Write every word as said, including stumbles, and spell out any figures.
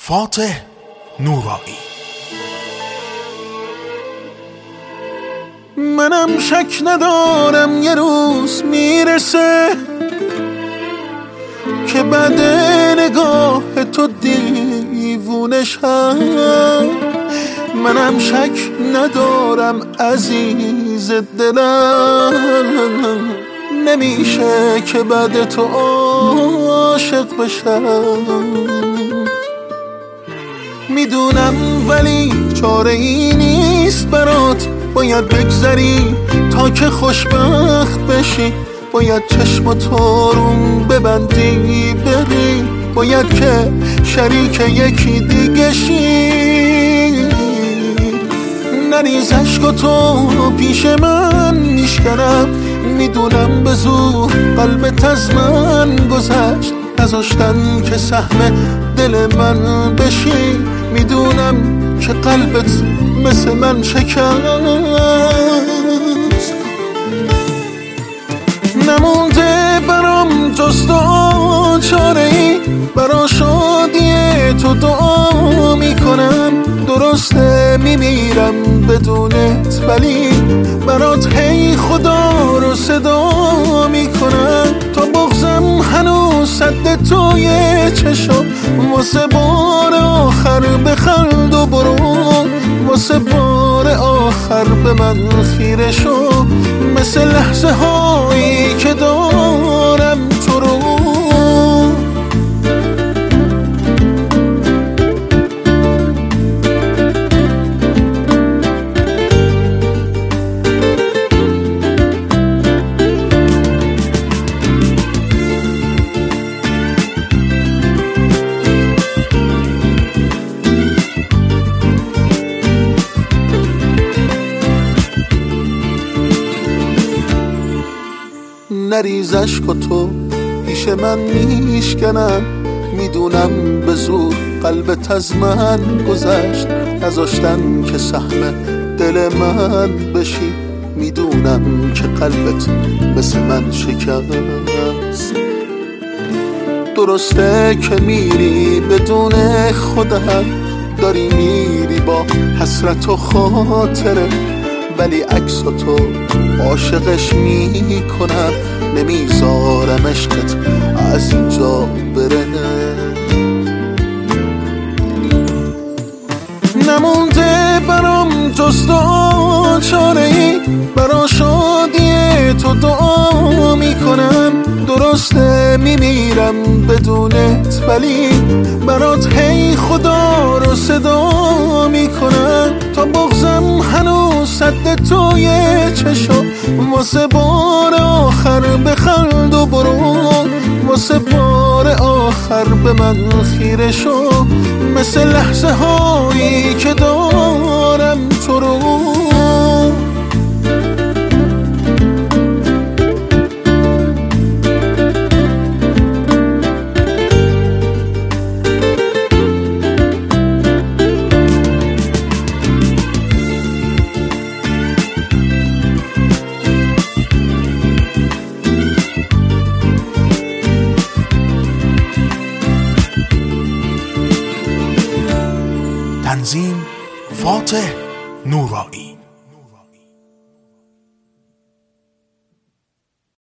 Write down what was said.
فاتح نورایی. منم شک ندارم یه روز میرسه که بعد نگاه تو دیوونه شم. منم شک ندارم عزیز دلم، نمیشه که بعد تو عاشق بشم. میدونم ولی چاره ای نیست برات، باید بگذری تا که خوشبخت بشی. باید چشماتو روم ببندی بری، باید که شریک یکی دیگه شی. نریز عشقاتو پیش من میشکنم، میدونم به زور قلبت از من گذشت، نذاشتن که سهم دل من بشی. میدونم که قلبت مثل من شکست، نمونده برام جز دعا چاره ای. برا شادی تو دعا میکنم، درسته میمیرم بدونت ولی برات هی خدا رو صدا میکنم. تا بغضم هنوز صد توی چشم، واسه بار آخر بخند و برو، واسه بار آخر به من خیره شو، مثل لحظه هایی که دارم تو رو. نریز عشقاتو پیش من میشکنم، میدونم به زور قلبت از من گذشت، نذاشتن که سهم دل من بشی. میدونم که قلبت مثل من شکست، درسته که میری بدون خودت، داری میری با حسرت و خاطره، ولی عکساتو عاشقش میکنم، نمیذارم عشقت از اینجا بره. نمونده برام جز دعا چاره ای، برا شادی تو دعا میکنم، درسته میمیرم بدونت ولی برات هی خدا رو صدا میکنم. تا بغضم هنوز صد توی چشم، واسه بار آخر بخند و برو، واسه بار آخر به من خیره شو، مثل لحظه هایی که دارم تو رو. تنظیم فاتح نورایی.